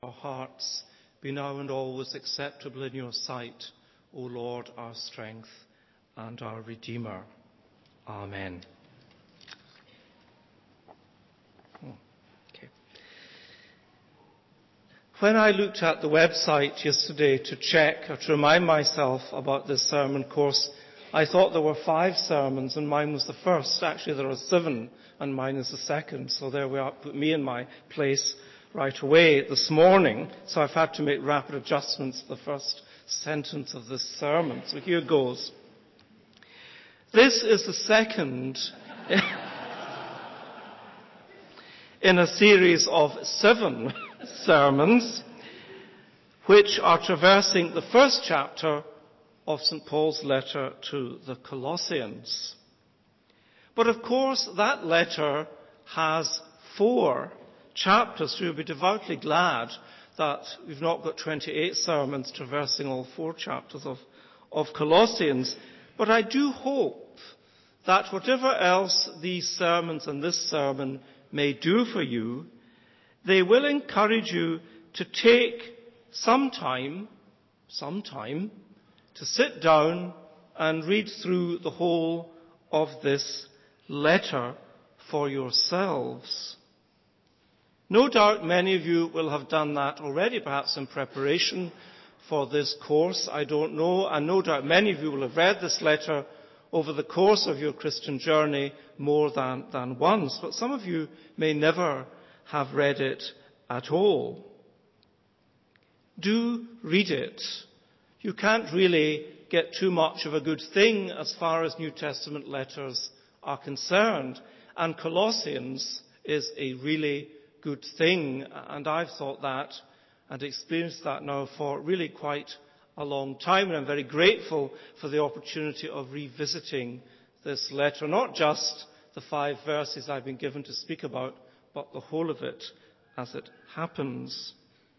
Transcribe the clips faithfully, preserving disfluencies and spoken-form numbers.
our hearts be now and always acceptable in your sight, O Lord, our strength and our Redeemer. Amen. Okay. When I looked at the website yesterday to check or to remind myself about this sermon course, I thought there were five sermons and mine was the first. Actually, there are seven and mine is the second. So there we are, put me in my place right away this morning. So I've had to make rapid adjustments to the first sentence of this sermon. So here goes. This is the second in a series of seven sermons which are traversing the first chapter of Saint Paul's letter to the Colossians. But of course, that letter has four chapters, so you'll be devoutly glad that we've not got twenty-eight sermons traversing all four chapters of, of Colossians. But I do hope that whatever else these sermons and this sermon may do for you, they will encourage you to take some time, some time, to sit down and read through the whole of this letter for yourselves. No doubt many of you will have done that already, perhaps in preparation for this course, I don't know, and no doubt many of you will have read this letter over the course of your Christian journey more than, than once, but some of you may never have read it at all. Do read it. You can't really get too much of a good thing as far as New Testament letters are concerned, and Colossians is a really good thing, and I've thought that and experienced that now for really quite a long time, and I'm very grateful for the opportunity of revisiting this letter, not just the five verses I've been given to speak about, but the whole of it as it happens.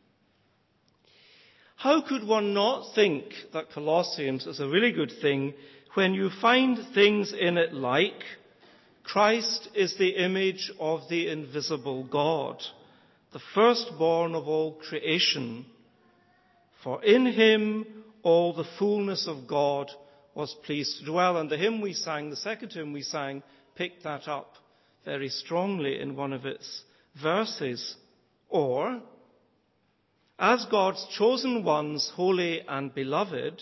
How could one not think that Colossians is a really good thing when you find things in it like Christ is the image of the invisible God, the firstborn of all creation. For in him all the fullness of God was pleased to dwell. And the hymn we sang, the second hymn we sang, picked that up very strongly in one of its verses. Or, as God's chosen ones, holy and beloved,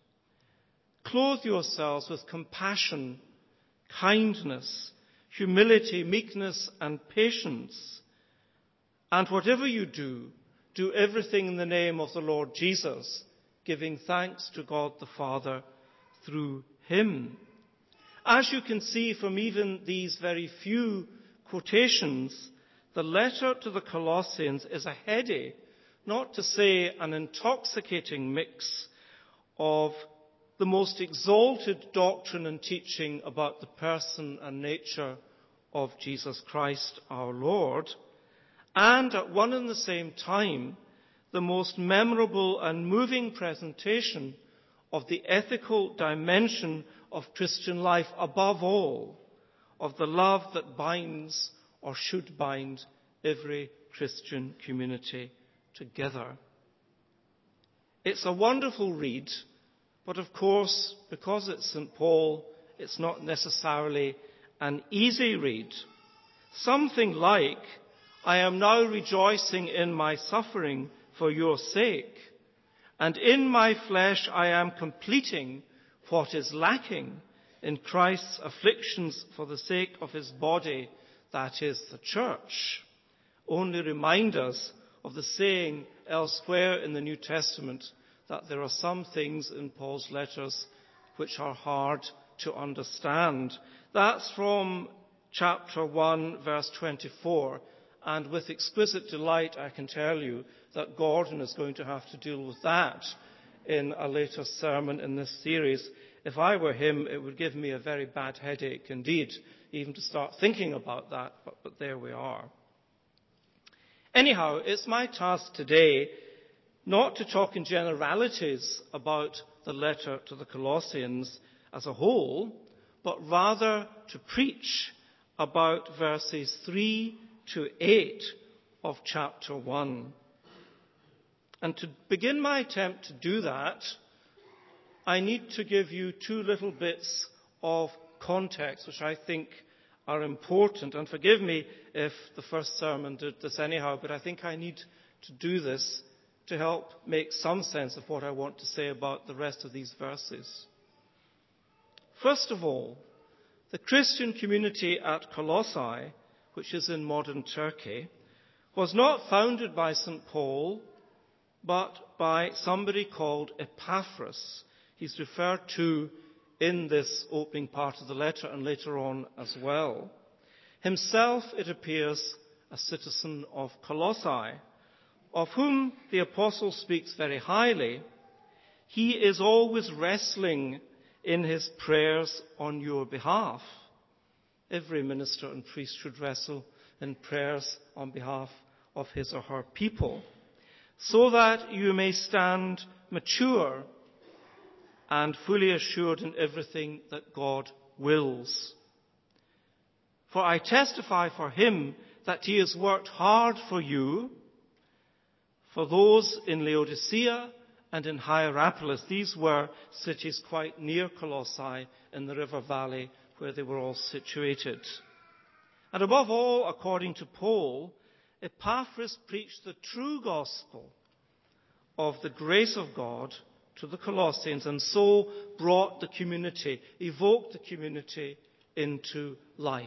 clothe yourselves with compassion, kindness, humility, meekness, and patience. And whatever you do, do everything in the name of the Lord Jesus, giving thanks to God the Father through him. As you can see from even these very few quotations, the letter to the Colossians is a heady, not to say an intoxicating mix of the most exalted doctrine and teaching about the person and nature of Jesus Christ our Lord, and at one and the same time, the most memorable and moving presentation of the ethical dimension of Christian life, above all, of the love that binds or should bind every Christian community together. It's a wonderful read, but of course, because it's Saint Paul, it's not necessarily an easy read. Something like, I am now rejoicing in my suffering for your sake, and in my flesh I am completing what is lacking in Christ's afflictions for the sake of his body, that is the church. Only remind us of the saying elsewhere in the New Testament that there are some things in Paul's letters which are hard to understand. That's from chapter one, verse twenty-four. And with exquisite delight, I can tell you that Gordon is going to have to deal with that in a later sermon in this series. If I were him, it would give me a very bad headache indeed, even to start thinking about that, but, but there we are. Anyhow, it's my task today not to talk in generalities about the letter to the Colossians as a whole, but rather to preach about verses three to eight of chapter one. And to begin my attempt to do that, I need to give you two little bits of context, which I think are important. And forgive me if the first sermon did this anyhow, but I think I need to do this to help make some sense of what I want to say about the rest of these verses. First of all, the Christian community at Colossae, which is in modern Turkey, was not founded by Saint Paul, but by somebody called Epaphras. He's referred to in this opening part of the letter and later on as well. Himself, it appears, a citizen of Colossae, of whom the apostle speaks very highly. He is always wrestling in his prayers on your behalf. Every minister and priest should wrestle in prayers on behalf of his or her people, so that you may stand mature and fully assured in everything that God wills. For I testify for him that he has worked hard for you, for those in Laodicea and in Hierapolis. These were cities quite near Colossae in the river valley where they were all situated. And above all, according to Paul, Epaphras preached the true gospel of the grace of God to the Colossians, and so brought the community, evoked the community into life.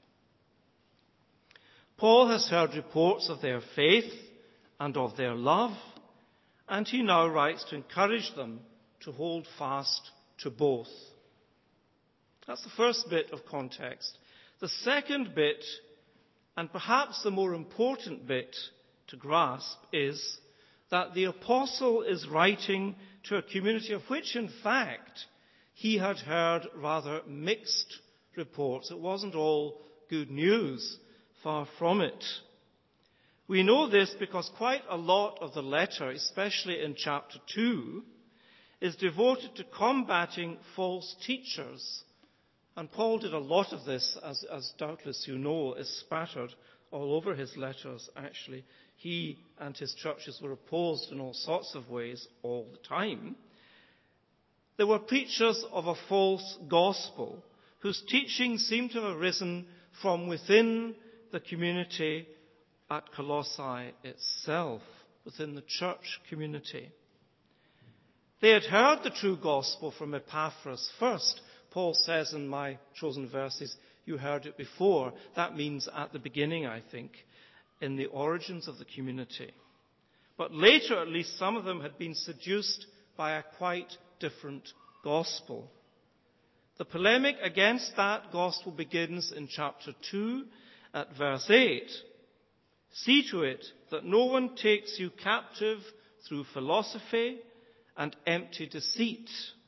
Paul has heard reports of their faith and of their love, and he now writes to encourage them to hold fast to both. That's the first bit of context. The second bit, and perhaps the more important bit to grasp, is that the apostle is writing to a community of which, in fact, he had heard rather mixed reports. It wasn't all good news, far from it. We know this because quite a lot of the letter, especially in chapter two, is devoted to combating false teachers. And Paul did a lot of this, as, as doubtless you know, is spattered all over his letters, actually. He and his churches were opposed in all sorts of ways all the time. There were preachers of a false gospel whose teaching seemed to have arisen from within the community at Colossae itself, within the church community. They had heard the true gospel from Epaphras first. Paul says in my chosen verses, you heard it before. That means at the beginning, I think, in the origins of the community. But later, at least, some of them had been seduced by a quite different gospel. The polemic against that gospel begins in chapter two at verse eight. See to it that no one takes you captive through philosophy and empty deceit,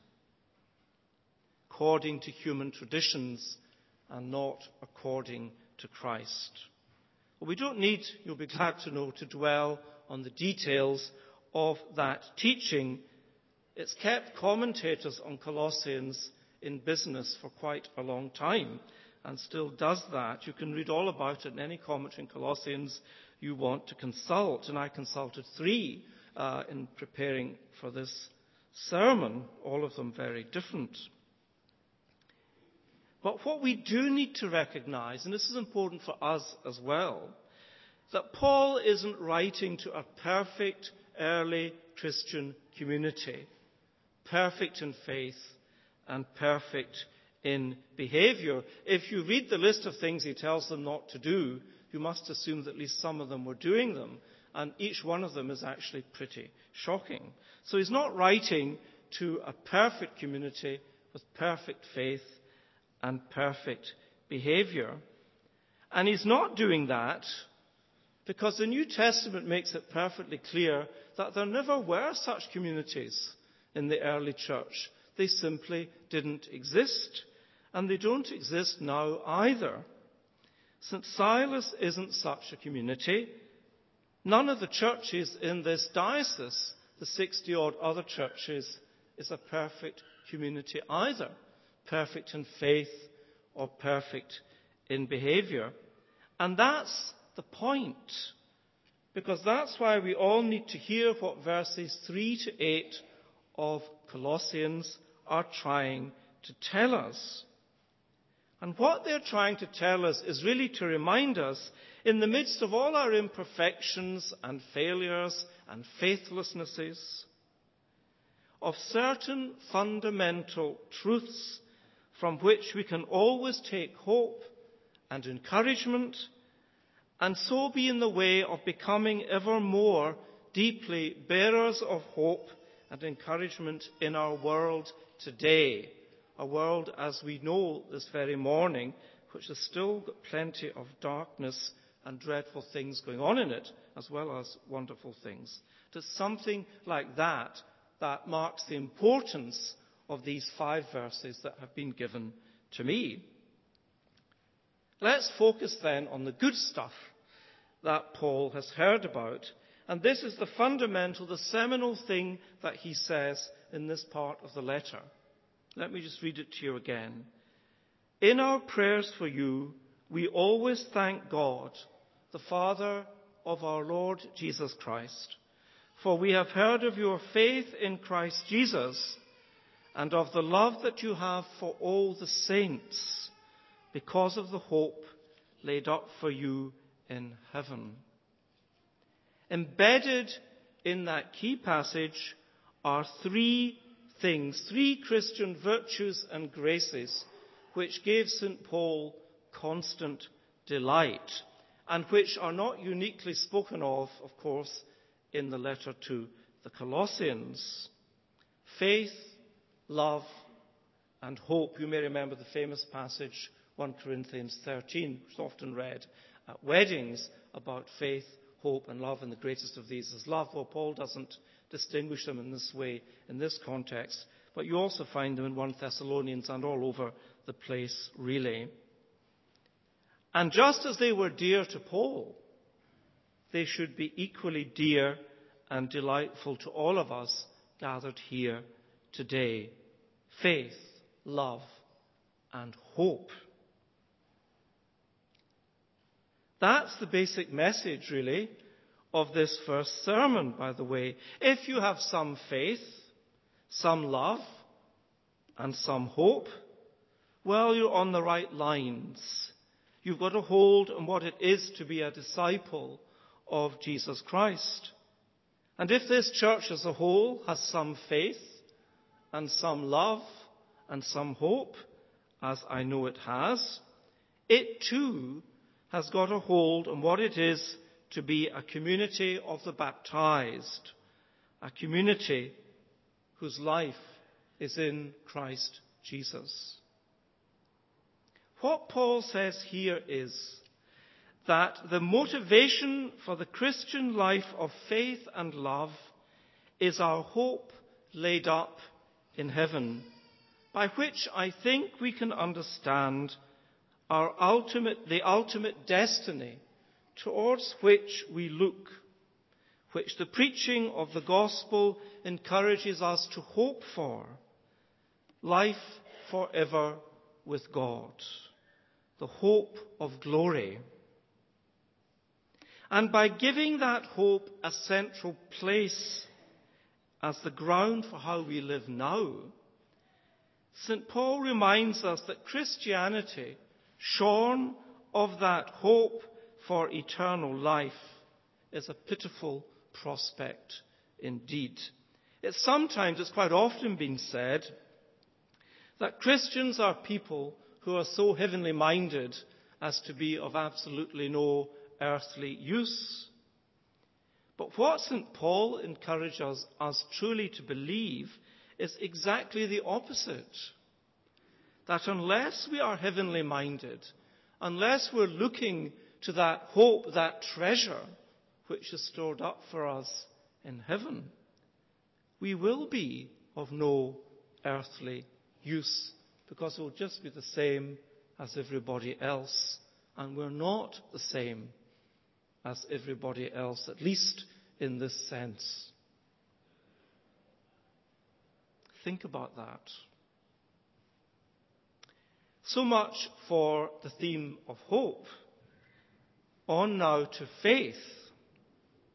according to human traditions and not according to Christ. Well, we don't need, you'll be glad to know, to dwell on the details of that teaching. It's kept commentators on Colossians in business for quite a long time and still does that. You can read all about it in any commentary in Colossians you want to consult. And I consulted three uh, in preparing for this sermon, all of them very different. But what we do need to recognize, and this is important for us as well, that Paul isn't writing to a perfect early Christian community, perfect in faith and perfect in behavior. If you read the list of things he tells them not to do, you must assume that at least some of them were doing them, and each one of them is actually pretty shocking. So he's not writing to a perfect community with perfect faith and perfect behavior. And he's not doing that because the New Testament makes it perfectly clear that there never were such communities in the early church. They simply didn't exist, and they don't exist now either. Saint Silas isn't such a community. None of the churches in this diocese, the sixty-odd other churches, is a perfect community either. Perfect in faith or perfect in behavior. And that's the point. because that's why we all need to hear what verses three to eight of Colossians are trying to tell us. And what they're trying to tell us is really to remind us, in the midst of all our imperfections and failures and faithlessnesses, of certain fundamental truths from which we can always take hope and encouragement, and so be in the way of becoming ever more deeply bearers of hope and encouragement in our world today, a world, as we know this very morning, which has still got plenty of darkness and dreadful things going on in it, as well as wonderful things. It is something like that that marks the importance of these five verses that have been given to me. Let's focus then on the good stuff that Paul has heard about. And this is the fundamental, the seminal thing that he says in this part of the letter. Let me just read it to you again. In our prayers for you, we always thank God, the Father of our Lord Jesus Christ, for we have heard of your faith in Christ Jesus and of the love that you have for all the saints, because of the hope laid up for you in heaven. Embedded in that key passage are three things, three Christian virtues and graces, which gave Saint Paul constant delight, and which are not uniquely spoken of, of course, in the letter to the Colossians. Faith, love, and hope. You may remember the famous passage, First Corinthians thirteen, which is often read at weddings, about faith, hope, and love, and the greatest of these is love. Well, Paul doesn't distinguish them in this way, in this context, but you also find them in First Thessalonians and all over the place, really. And just as they were dear to Paul, they should be equally dear and delightful to all of us gathered here today. Faith, love, and hope. That's the basic message, really, of this first sermon, by the way. If you have some faith, some love, and some hope, well, you're on the right lines. You've got a hold on what it is to be a disciple of Jesus Christ. And if this church as a whole has some faith and some love and some hope, as I know it has, it too has got a hold on what it is to be a community of the baptized, a community whose life is in Christ Jesus. What Paul says here is that the motivation for the Christian life of faith and love is our hope laid up in heaven, by which I think we can understand our ultimate, the ultimate destiny towards which we look, which the preaching of the gospel encourages us to hope for: life forever with God, the hope of glory. And by giving that hope a central place as the ground for how we live now, Saint Paul reminds us that Christianity, shorn of that hope for eternal life, is a pitiful prospect indeed. It's sometimes, it's quite often been said, that Christians are people who are so heavenly minded as to be of absolutely no earthly use. But what Saint Paul encourages us, us truly to believe is exactly the opposite. That unless we are heavenly minded, unless we're looking to that hope, that treasure which is stored up for us in heaven, we will be of no earthly use, because it will just be the same as everybody else. And we're not the same as everybody else, at least in this sense. Think about that. So much for the theme of hope. On now to faith.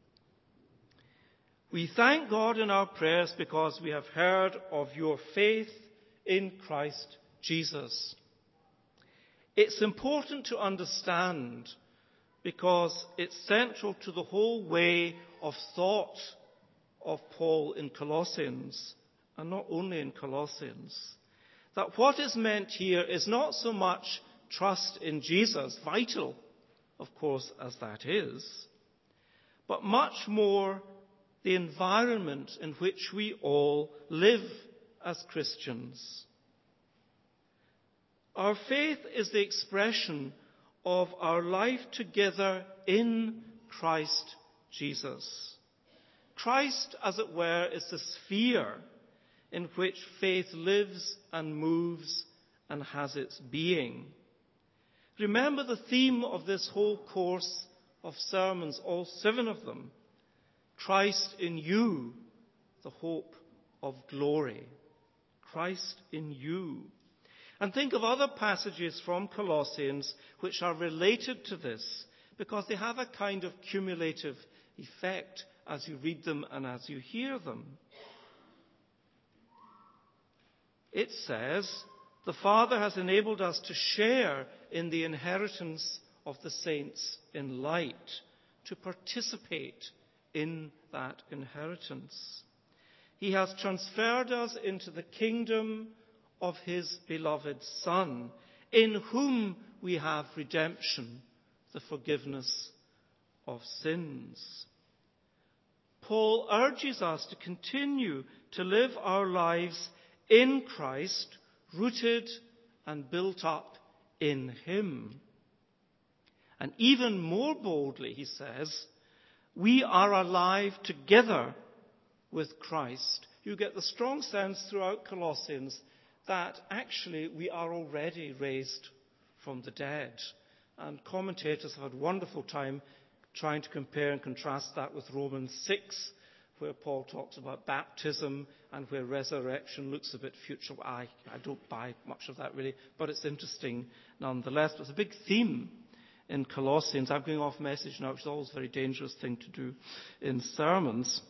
We thank God in our prayers because we have heard of your faith in Christ Jesus. It's important to understand because it's central to the whole way of thought of Paul in Colossians, and not only in Colossians, that what is meant here is not so much trust in Jesus, vital, of course, as that is, but much more the environment in which we all live as Christians. Our faith is the expression of our life together in Christ Jesus. Christ, as it were, is the sphere in which faith lives and moves and has its being. Remember the theme of this whole course of sermons, all seven of them. Christ in you, the hope of glory. Christ in you. And think of other passages from Colossians which are related to this, because they have a kind of cumulative effect as you read them and as you hear them. It says, the Father has enabled us to share in the inheritance of the saints in light, to participate in that inheritance. He has transferred us into the kingdom of his beloved Son, in whom we have redemption, the forgiveness of sins. Paul urges us to continue to live our lives in Christ, rooted and built up in him. And even more boldly, he says, we are alive together with Christ. You get the strong sense throughout Colossians that actually we are already raised from the dead. And commentators have had a wonderful time trying to compare and contrast that with Romans six, where Paul talks about baptism and where resurrection looks a bit future. I, I don't buy much of that really, but it's interesting nonetheless. It's a big theme in Colossians. I'm going off message now, which is always a very dangerous thing to do in sermons.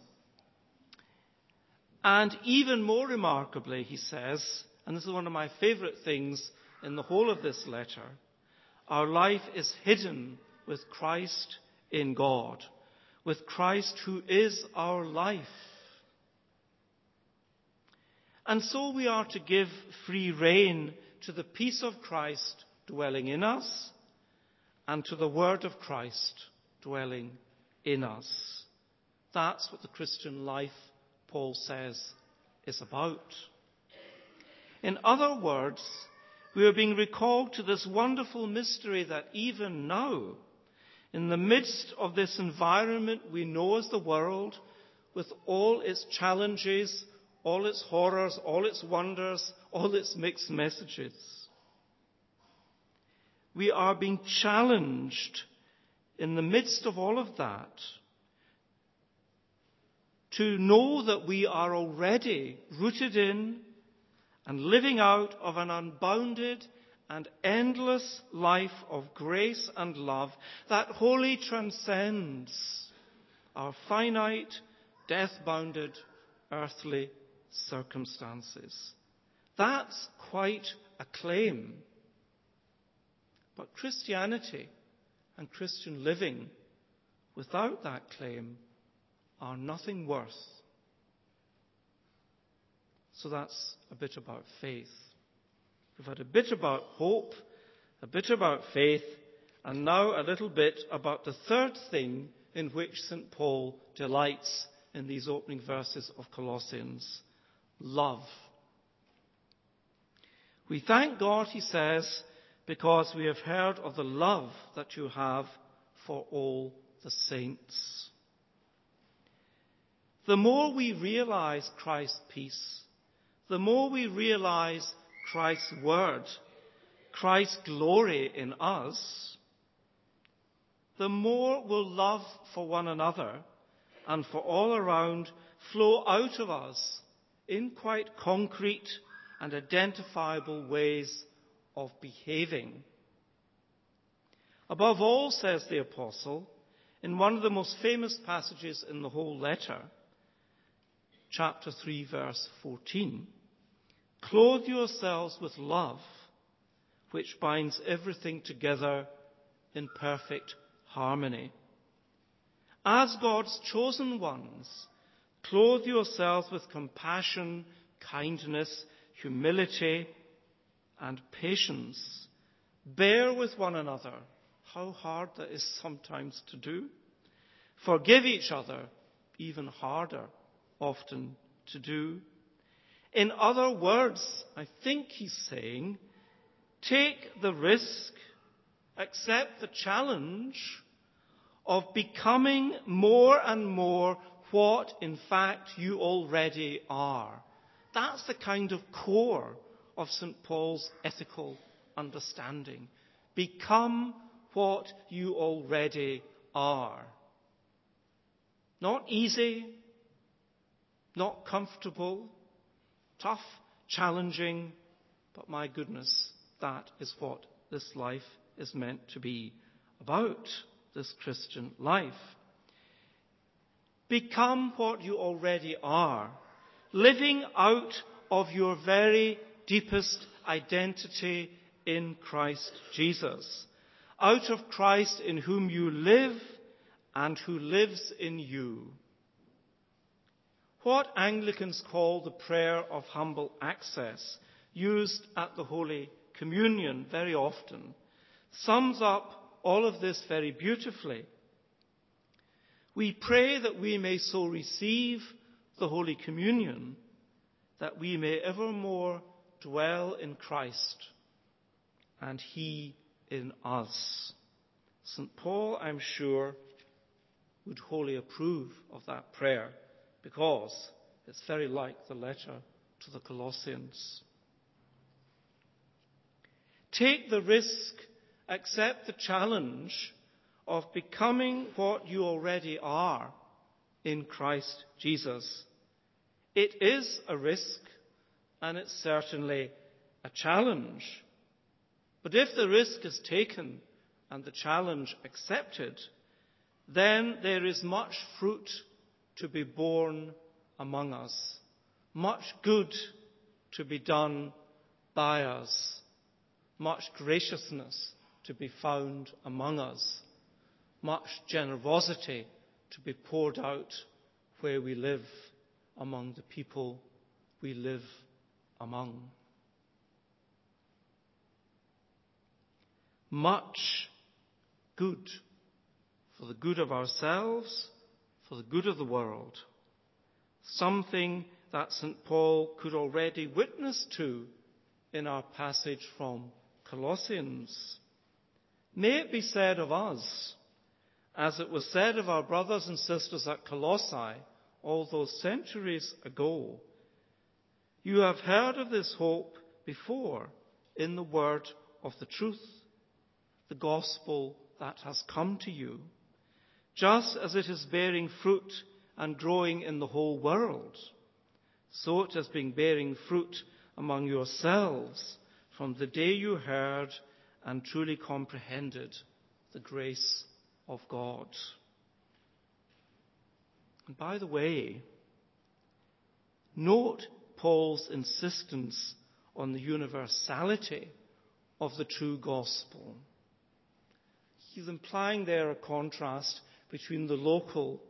And even more remarkably, he says, and this is one of my favourite things in the whole of this letter, our life is hidden with Christ in God, with Christ who is our life. And so we are to give free rein to the peace of Christ dwelling in us and to the word of Christ dwelling in us. That's what the Christian life, Paul says, is about. In other words, we are being recalled to this wonderful mystery that even now, in the midst of this environment we know as the world, with all its challenges, all its horrors, all its wonders, all its mixed messages, we are being challenged in the midst of all of that to know that we are already rooted in and living out of an unbounded and endless life of grace and love that wholly transcends our finite, death-bounded, earthly circumstances. That's quite a claim. But Christianity and Christian living without that claim are nothing worth. So that's a bit about faith. We've had a bit about hope, a bit about faith, and now a little bit about the third thing in which Saint Paul delights in these opening verses of Colossians: love. We thank God, he says, because we have heard of the love that you have for all the saints. The more we realize Christ's peace, the more we realize Christ's word, Christ's glory in us, the more will love for one another and for all around flow out of us in quite concrete and identifiable ways of behaving. Above all, says the Apostle, in one of the most famous passages in the whole letter, chapter three, verse fourteen. Clothe yourselves with love, which binds everything together in perfect harmony. As God's chosen ones, clothe yourselves with compassion, kindness, humility, and patience. Bear with one another. How hard that is sometimes to do. Forgive each other, even harder often to do. In other words, I think he's saying, take the risk, accept the challenge of becoming more and more what in fact you already are. That's the kind of core of Saint Paul's ethical understanding. Become what you already are. Not easy, not comfortable, tough, challenging, but my goodness, that is what this life is meant to be about, this Christian life. Become what you already are, living out of your very deepest identity in Christ Jesus, out of Christ in whom you live and who lives in you. What Anglicans call the prayer of humble access, used at the Holy Communion very often, sums up all of this very beautifully. We pray that we may so receive the Holy Communion that we may evermore dwell in Christ and He in us. Saint Paul, I'm sure, would wholly approve of that prayer because it's very like the letter to the Colossians. Take the risk, accept the challenge of becoming what you already are in Christ Jesus. It is a risk and it's certainly a challenge. But if the risk is taken and the challenge accepted, then there is much fruit to be born among us, much good to be done by us, much graciousness to be found among us, much generosity to be poured out where we live, among the people we live among. Much good for the good of ourselves, for the good of the world. Something that Saint Paul could already witness to in our passage from Colossians. May it be said of us, as it was said of our brothers and sisters at Colossae all those centuries ago, you have heard of this hope before in the word of the truth, the gospel that has come to you, just as it is bearing fruit and growing in the whole world, so it has been bearing fruit among yourselves from the day you heard and truly comprehended the grace of God. And by the way, note Paul's insistence on the universality of the true gospel. He's implying there a contrast between the local,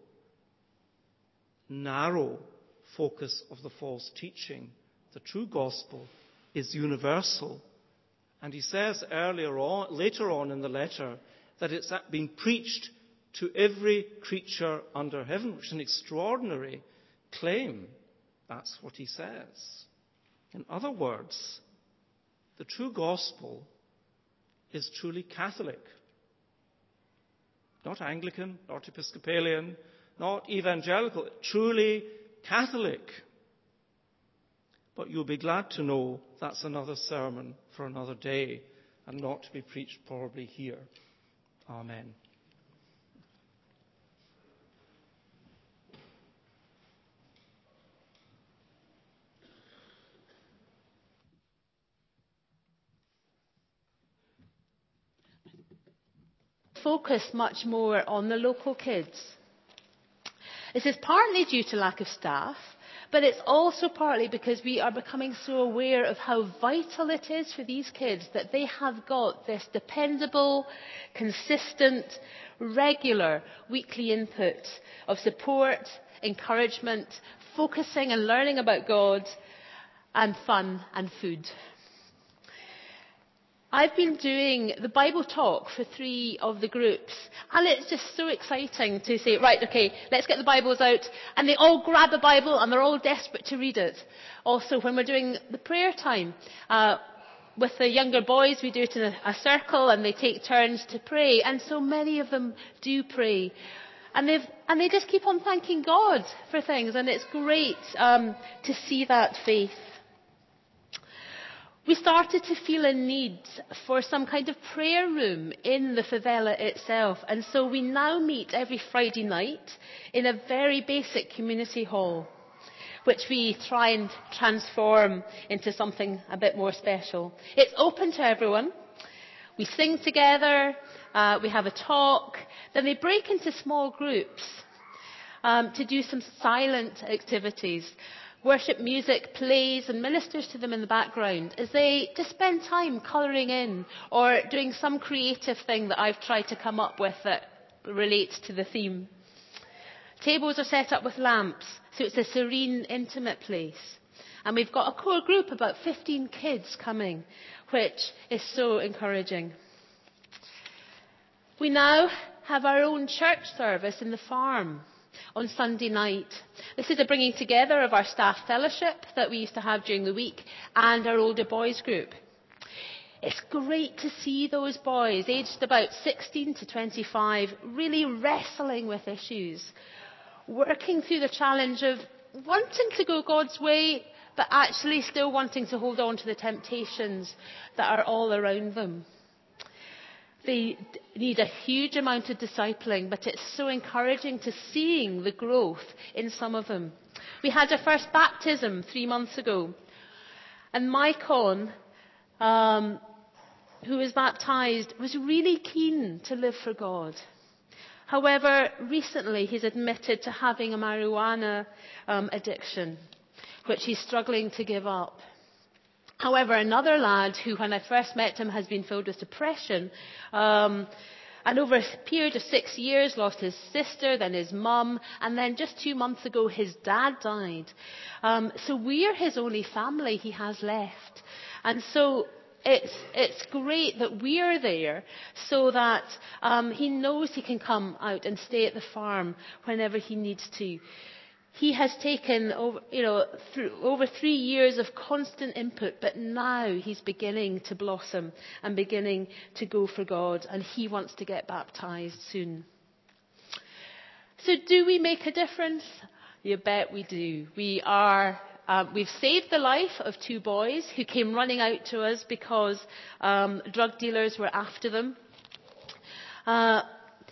narrow focus of the false teaching. The true gospel is universal. And he says earlier on, later on in the letter, that it's been preached to every creature under heaven, which is an extraordinary claim. That's what he says. In other words, the true gospel is truly Catholic. Not Anglican, not Episcopalian, not evangelical, truly Catholic. But you'll be glad to know that's another sermon for another day and not to be preached probably here. Amen. Focus much more on the local kids. This is partly due to lack of staff, but it's also partly because we are becoming so aware of how vital it is for these kids that they have got this dependable, consistent, regular weekly input of support, encouragement, focusing and learning about God, and fun and food. I've been doing the Bible talk for three of the groups, and it's just so exciting to say, right, okay, let's get the Bibles out, and they all grab a Bible and they're all desperate to read it. Also, when we're doing the prayer time, uh, with the younger boys, we do it in a, a circle and they take turns to pray, and so many of them do pray. And, they've, and they just keep on thanking God for things, and it's great um, to see that faith. We started to feel a need for some kind of prayer room in the favela itself, and so we now meet every Friday night in a very basic community hall, which we try and transform into something a bit more special. It's open to everyone. We sing together, uh, we have a talk, then they break into small groups um, to do some silent activities. Worship music plays and ministers to them in the background as they just spend time colouring in or doing some creative thing that I've tried to come up with that relates to the theme. Tables are set up with lamps, so it's a serene, intimate place. And we've got a core group, about fifteen kids coming, which is so encouraging. We now have our own church service in the farm on Sunday night. This is a bringing together of our staff fellowship that we used to have during the week and our older boys group. It's great to see those boys, aged about sixteen to twenty-five, really wrestling with issues, working through the challenge of wanting to go God's way, but actually still wanting to hold on to the temptations that are all around them. They need a huge amount of discipling, but it's so encouraging to seeing the growth in some of them. We had our first baptism three months ago, and Maicon, um, who was baptised, was really keen to live for God. However, recently he's admitted to having a marijuana um, addiction, which he's struggling to give up. However, another lad who, when I first met him, has been filled with depression, um, and over a period of six years lost his sister, then his mum, and then just two months ago his dad died. Um, so we're his only family he has left. And so it's, it's great that we're there so that um, he knows he can come out and stay at the farm whenever he needs to. He has taken over, you know, through, over three years of constant input, but now he's beginning to blossom and beginning to go for God, and he wants to get baptised soon. So do we make a difference? You bet we do. We are, um, we've saved the life of two boys who came running out to us because um, drug dealers were after them. Uh,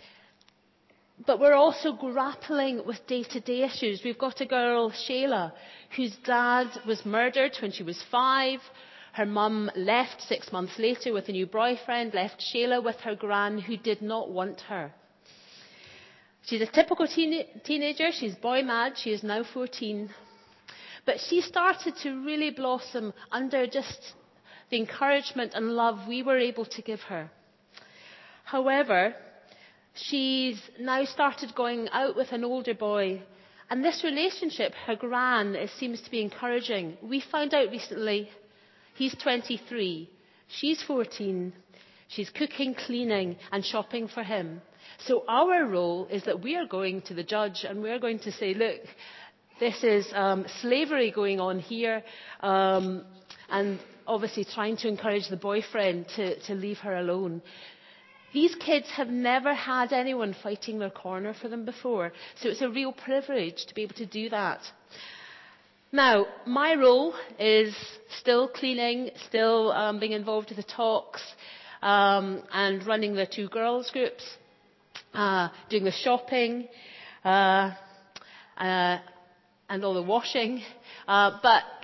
But we're also grappling with day-to-day issues. We've got a girl, Shayla, whose dad was murdered when she was five. Her mum left six months later with a new boyfriend, left Shayla with her gran who did not want her. She's a typical teen- teenager. She's boy mad. She is now fourteen. But she started to really blossom under just the encouragement and love we were able to give her. However, she's now started going out with an older boy. And this relationship, her gran, it seems to be encouraging. We found out recently, he's twenty-three, she's fourteen. She's cooking, cleaning and shopping for him. So our role is that we are going to the judge and we're going to say, look, this is um, slavery going on here. Um, and obviously trying to encourage the boyfriend to, to leave her alone. These kids have never had anyone fighting their corner for them before, so it's a real privilege to be able to do that. Now, my role is still cleaning, still um, being involved with the talks, um, and running the two girls groups, uh, doing the shopping, uh, uh, and all the washing. Uh, but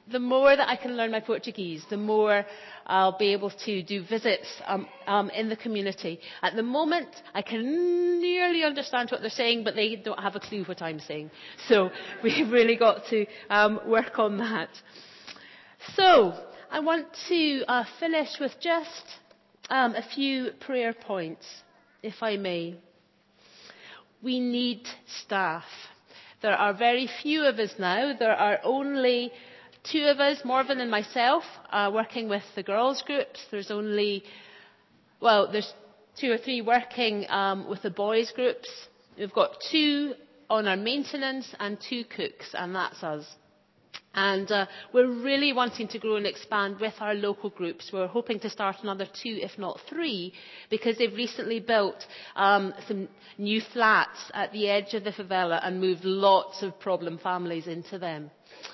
the more that I can learn my Portuguese, the more I'll be able to do visits um, um, in the community. At the moment, I can nearly understand what they're saying, but they don't have a clue what I'm saying. So we've really got to um, work on that. So I want to uh, finish with just um, a few prayer points, if I may. We need staff. There are very few of us now. There are only two of us, Morven and myself, uh, working with the girls' groups. There's only, well, there's two or three working um, with the boys' groups. We've got two on our maintenance and two cooks, and that's us. And uh, we're really wanting to grow and expand with our local groups. We're hoping to start another two, if not three, because they've recently built um, some new flats at the edge of the favela and moved lots of problem families into them.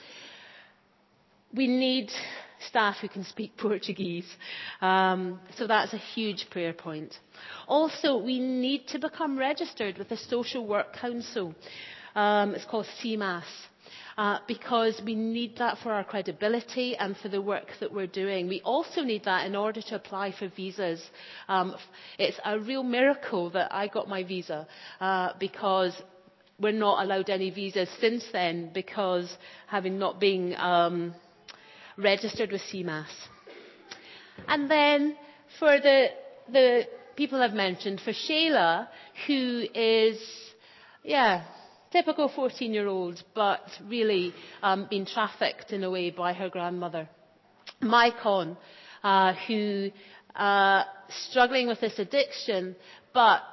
We need staff who can speak Portuguese. Um, so that's a huge prayer point. Also, we need to become registered with the Social Work Council. Um, it's called C M A S. Uh, because we need that for our credibility and for the work that we're doing. We also need that in order to apply for visas. Um, it's a real miracle that I got my visa uh, because we're not allowed any visas since then because having not been um, registered with C M A S. And then for the, the people I've mentioned, for Shayla, who is, yeah, typical fourteen-year-old, but really um, been trafficked in a way by her grandmother. Maicon, uh, who uh, struggling with this addiction, but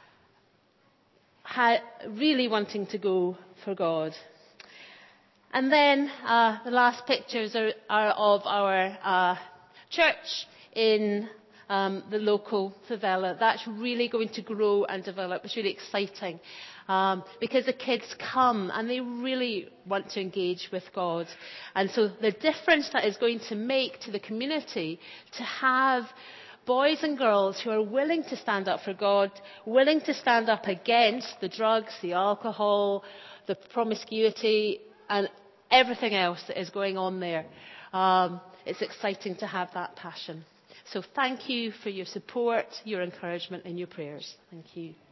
ha- really wanting to go for God. And then uh, the last pictures are, are of our uh, church in um, the local favela. That's really going to grow and develop. It's really exciting. Um, because the kids come and they really want to engage with God. And so the difference that is going to make to the community to have boys and girls who are willing to stand up for God, willing to stand up against the drugs, the alcohol, the promiscuity and everything else that is going on there. Um, it's exciting to have that passion. So thank you for your support, your encouragement and your prayers. Thank you.